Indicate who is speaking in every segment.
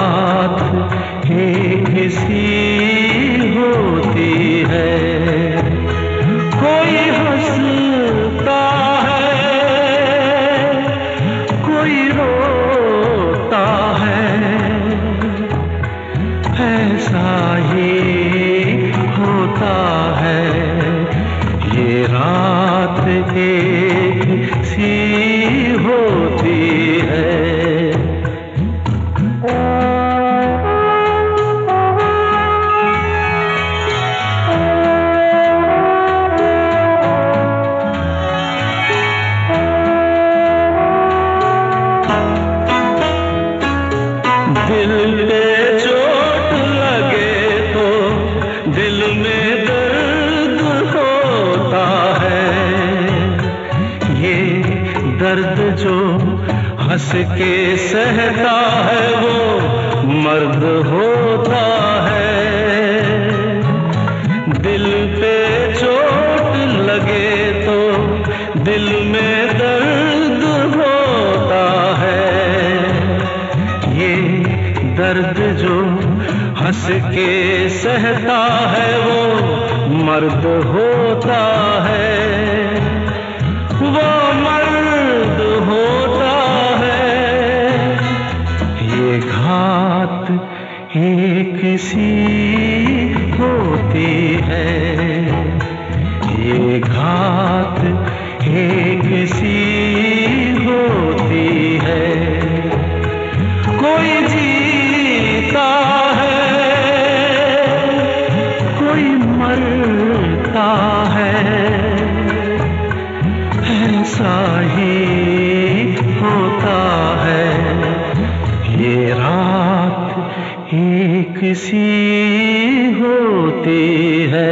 Speaker 1: रात एक सी होती है। कोई हंसता है, कोई रोता है, ऐसा ही होता है। ये रात एक सी होती है। दिल पे चोट लगे तो दिल में दर्द होता है। ये दर्द जो हंस के सहता है वो मर्द होता है। दिल पे चोट लगे तो दिल में दर्द होता है। ये दर्द जो हंस के सहता है वो मर्द होता है। वो मर्द होता है। ये घात एक सी होती है। ये घात एक सी होती है। कोई जीता है, कोई मरता है, ऐसा ही होता है। ये रात एक सी होती है।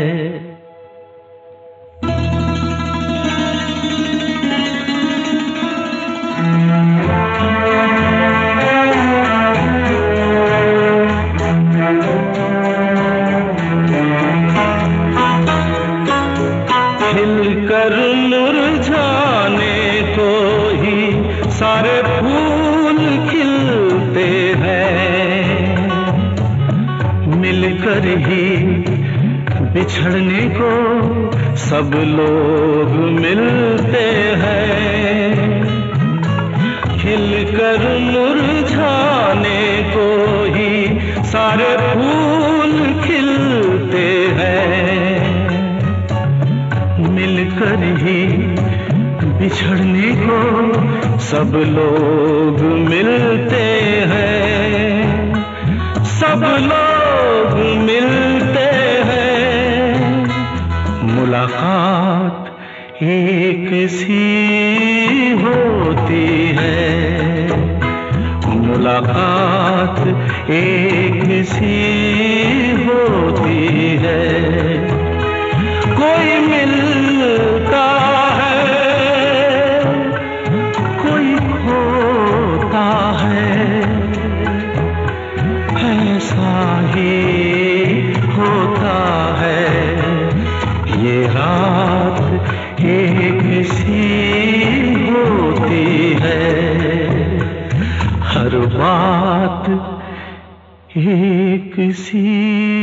Speaker 1: खिलकर मुरझाने को ही सारे फूल खिलते हैं। मिलकर ही बिछड़ने को सब लोग मिलते हैं। खिलकर मुरझाने को ही सारे फूल खिलते हैं। मिलकर ही बिछड़ने को सब लोग मिलते हैं। सब लोग मिलते हैं। मुलाकात एक सी होती है। मुलाकात एक सी होती है। कोई मिलता है, कोई खोता है, ऐसा ही होता है। ये रात एक सी होती है। हर बात एक सी